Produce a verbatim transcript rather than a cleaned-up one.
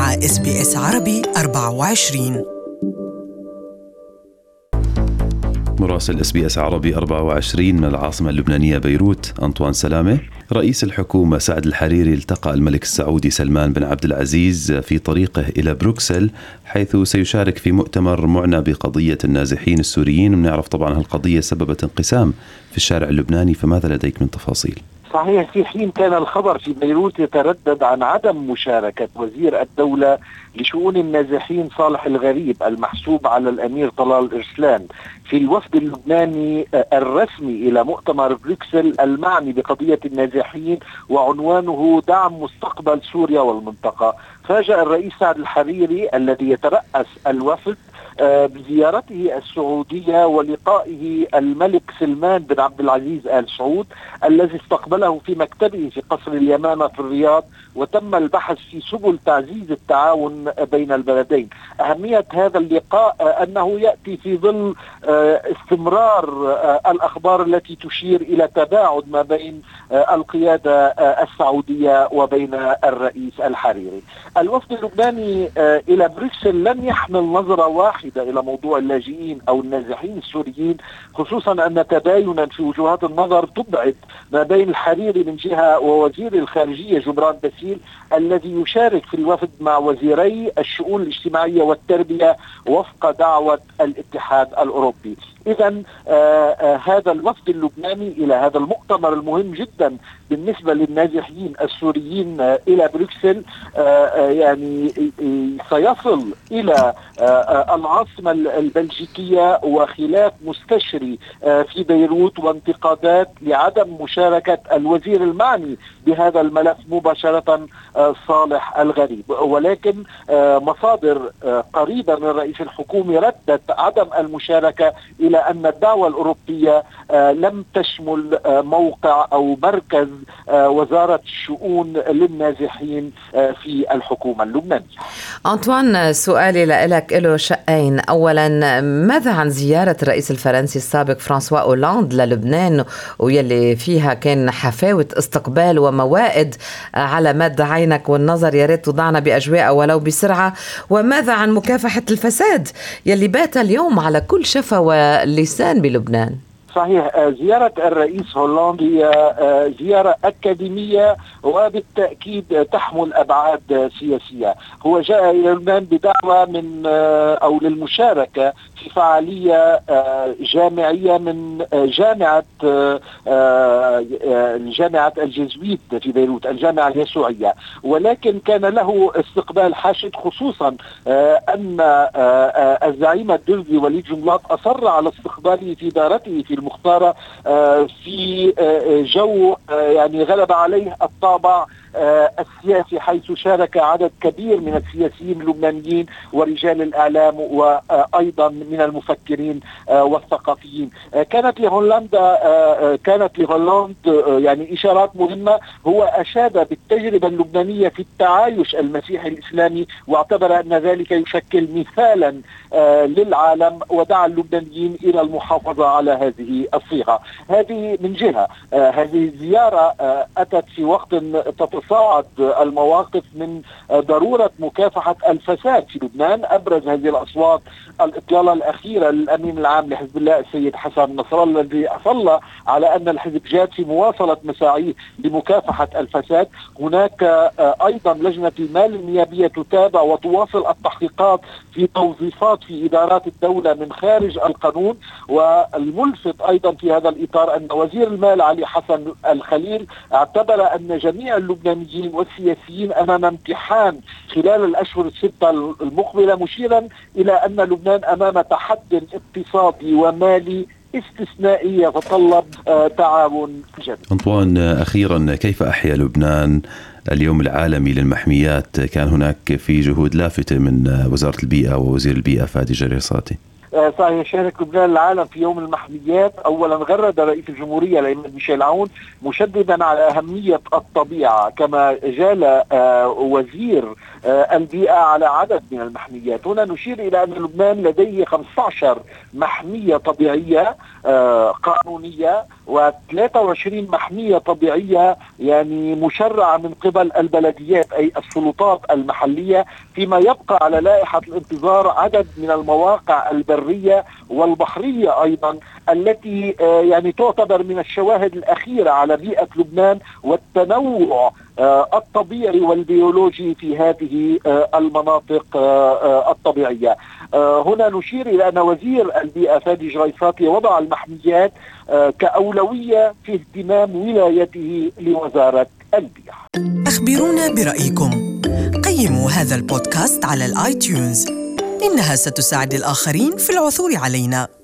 مع إس بي إس عربي أربعة وعشرين. مراسل إس بي إس عربي أربعة وعشرين من العاصمة اللبنانية بيروت أنطوان سلامة. رئيس الحكومة سعد الحريري التقى الملك السعودي سلمان بن عبد العزيز في طريقه إلى بروكسل، حيث سيشارك في مؤتمر معنى بقضية النازحين السوريين. ونعرف طبعا هالقضية سببت انقسام في الشارع اللبناني، فماذا لديك من تفاصيل؟ صحيح، في حين كان الخبر في بيروت يتردد عن عدم مشاركة وزير الدولة لشؤون النازحين صالح الغريب المحسوب على الأمير طلال إرسلان في الوفد اللبناني الرسمي إلى مؤتمر بروكسل المعني بقضية النازحين وعنوانه دعم مستقبل سوريا والمنطقة، فاجأ الرئيس سعد الحريري الذي يترأس الوفد بزيارته السعودية ولقائه الملك سلمان بن عبد العزيز آل سعود الذي استقبله في مكتبه في قصر اليمامة في الرياض، وتم البحث في سبل تعزيز التعاون بين البلدين. أهمية هذا اللقاء أنه يأتي في ظل استمرار الأخبار التي تشير إلى تباعد ما بين القيادة السعودية وبين الرئيس الحريري. الوفد اللبناني إلى بروكسل لن يحمل نظرة واحدة إلى موضوع اللاجئين أو النازحين السوريين، خصوصا أن تباينا في وجهات النظر تبعد ما بين الحريري من جهة ووزير الخارجية جبران باسيل الذي يشارك في الوفد مع وزيري الشؤون الاجتماعية والتربية وفق دعوة الاتحاد الأوروبي. إذن آه آه هذا الوفد اللبناني إلى هذا المؤتمر المهم جدا بالنسبة للنازحين السوريين آه إلى بروكسل آه آه يعني سيصل إلى آه آه العاصمة البلجيكية وخلاف مستشري آه في بيروت وانتقادات لعدم مشاركة الوزير المعني بهذا الملف مباشرة آه صالح الغريب. ولكن آه مصادر آه قريبة من رئيس الحكومة ردت عدم المشاركة إلى أن الدعوة الأوروبية آه لم تشمل آه موقع أو مركز آه وزارة الشؤون للنازحين آه في الحكومة اللبنانية. أنطوان، سؤالي لك له شقين. أولا، ماذا عن زيارة الرئيس الفرنسي السابق فرانسوا أولاند للبنان ويلي فيها كان حفاوة استقبال وموائد على مد عينك والنظر، يا ريت تضعنا بأجواء ولو بسرعة. وماذا عن مكافحة الفساد يلي بات اليوم على كل شفا واللسان بلبنان؟ صحيح، زيارة الرئيس هولاند هي زيارة أكاديمية وبالتأكيد تحمل أبعاد سياسية. هو جاء إلى لبنان بدعوة من أو للمشاركة في فعالية جامعية من جامعة جامعة الجزويت في بيروت، الجامعة اليسوعية، ولكن كان له استقبال حاشد، خصوصا أن الزعيم الدرزي وليد جملات أصر على استقباله في دارته في المختارة في جو يعني غلب عليه الطابع السياسي، حيث شارك عدد كبير من السياسيين اللبنانيين ورجال الإعلام وأيضا من المفكرين والثقافيين. كانت لهولندا كانت لهولند يعني إشارات مهمة. هو أشاد بالتجربة اللبنانية في التعايش المسيحي الإسلامي واعتبر أن ذلك يشكل مثالا للعالم، ودعا اللبنانيين إلى المحافظة على هذه الصيغة. هذه من جهة. هذه الزيارة أتت في وقت تصاعد المواقف من ضرورة مكافحة الفساد في لبنان. أبرز هذه الأصوات الإطلالة الأخيرة للأمين العام لحزب الله السيد حسن نصر الله الذي أصل على أن الحزب جاد في مواصلة مساعيه لمكافحة الفساد. هناك أيضا لجنة المال النيابية تتابع وتواصل التحقيقات في توظيفات في إدارات الدولة من خارج القانون. والملفت أيضا في هذا الإطار أن وزير المال علي حسن الخليل اعتبر أن جميع اللبنانيين والسياسيين أمام امتحان خلال الأشهر الستة المقبلة، مشيرا إلى أن لبنان أمام تحد اقتصادي ومالي استثنائي يتطلب آه تعاون جديد. أنطوان، أخيرا، كيف أحيا لبنان اليوم العالمي للمحميات؟ كان هناك في جهود لافتة من وزارة البيئة ووزير البيئة فادي جريصاتي. صحيح، شارك لبنان العالم في يوم المحميات. أولا غرد رئيس الجمهورية الإمام ميشيل عون مشددا على أهمية الطبيعة، كما جال وزير البيئة على عدد من المحميات. هنا نشير إلى أن لبنان لديه خمسة عشر محمية طبيعية قانونية، وثلاثة وعشرين محمية طبيعية يعني مشرعة من قبل البلديات أي السلطات المحلية، فيما يبقى على لائحة الانتظار عدد من المواقع البرية والبحرية أيضا التي يعني تعتبر من الشواهد الأخيرة على بيئة لبنان والتنوع الطبيعي والبيولوجي في هذه المناطق الطبيعية. هنا نشير إلى أن وزير البيئة فادي جريفاتي وضع المحميات كأولوية في اهتمام ولايته لوزارة البيئة. أخبرونا برأيكم، قيموا هذا البودكاست على الآيتيونز، إنها ستساعد الآخرين في العثور علينا.